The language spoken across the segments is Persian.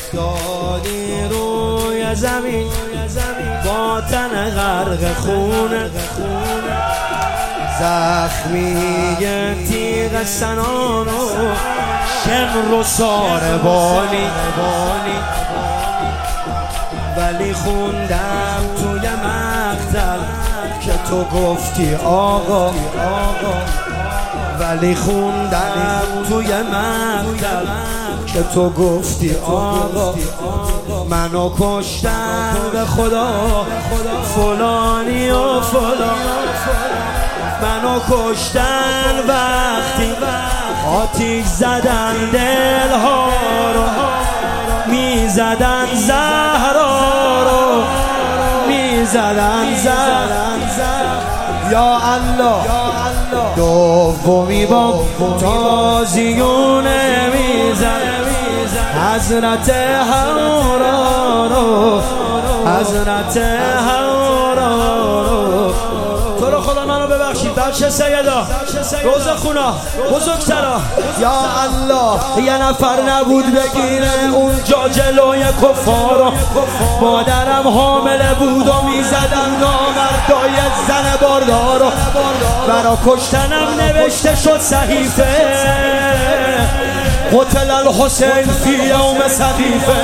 افتادی روی زمین با تن غرق خونه، زخمی تیغ سنان و شمر و ساربانی، ولی خوندم توی مقتل که تو گفتی آقا، ولی خوندم توی مقتل که تو گفتی آقا، منو کشتن به خدا فلانی و فلان، منو کشتن وقتی آتیش زدن دلها رو، میزدن زهرا رو، میزدن زهرا. یا الله دومی با تازیونه میزن حضرت حورا رو، حضرت حورا رو. تو رو خدا منو ببخشید بچه سیدا، روز خونا بزرگترا. یا الله یه نفر نبود بگیره اونجا جلوی کفارو، مادرم حامله بود و میزدن نامردای زن باردارو، برا کشتنم نوشته شد صحیفه قتل الحسین فی یوم سقیفه.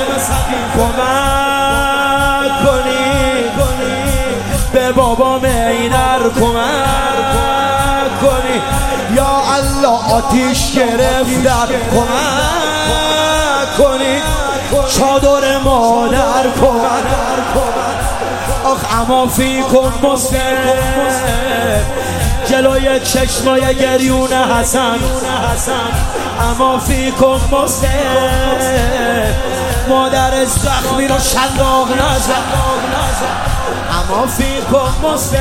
کمک کنی به بابام اینر، کمک کنی یا الله آتیش گرفتن، کمک کنی چادر مادر، کمک. آخ اما فیکم مسلم جلوی چشمای گریون حسن، اما فیکم مسلم مادر زخمی رو شلاق نزن، اما فیکم مسلم،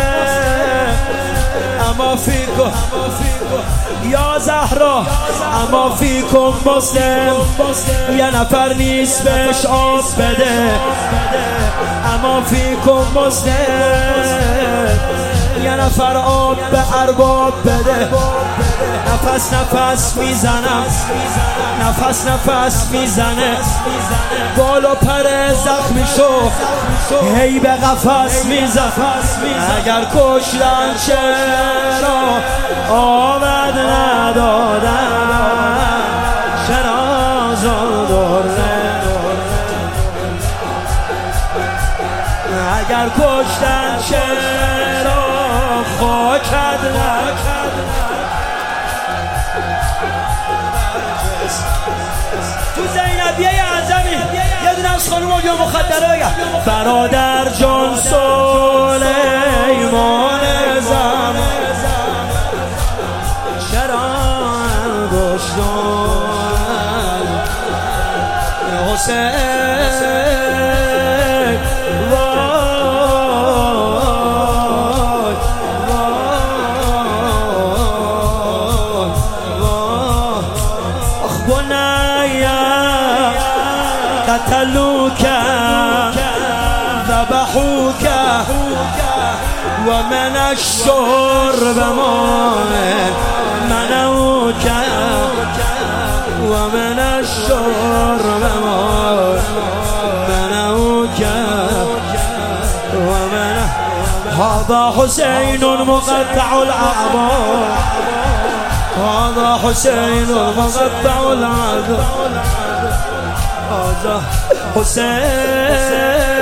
اما فیکم یا زهرا، اما فیکم مسلم یه نفر نیست بهش آب بده، اما فیکم مسلم یه نفر آب به ارباب بده. نفس نفس میزنم، نفس نفس میزنه، بال و پر زخمی شو هی به قفس میزن. اگر کشتن چرا آمد ندادن، چرا زندرنه، اگر کشتن چرا خاکت نکرد. تو زینبیه اعظمی یه دونه از خانوما یا مخدره بگم برادر جان سلیمان زمان، چرا انگشتان حسین قتلوك ذبحوك ومن الشرب منعوك، ومن الشرب منعوك، ومن هذا حسين مقطع الأعمار، هذا حسين مقطع الأعمار، هذا حسين.